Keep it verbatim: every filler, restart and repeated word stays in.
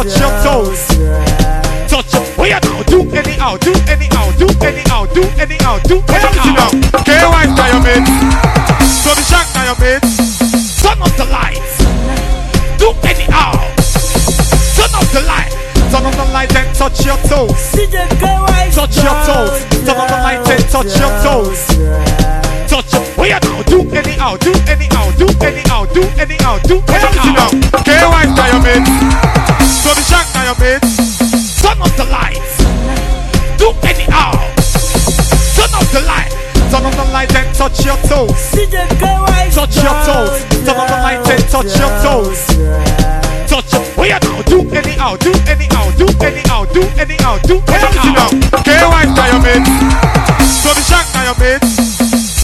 touch your toes. Touch your, oh yeah now, do anyhow, do anyhow, do anyhow, do anyhow, do anyhow. K Y now your mates, so the shark now your mates. Turn off the lights, do anyhow. Turn off the light, turn off the light and touch your toes. Touch your toes, turn off the light and touch your toes. Touch your, oh yeah now, do anyhow, do anyhow, do anyhow, do anyhow, do anyhow. K Y now your mates, so the shark now your mates. Turn off the lights, do anyhow. Turn off the light, turn off the light and touch your toes. Touch your toes, turn off the light and touch your toes. Touch your, oh yeah now, do anyhow, do anyhow, do anyhow, do anyhow, do anyhow. K Y now your mates.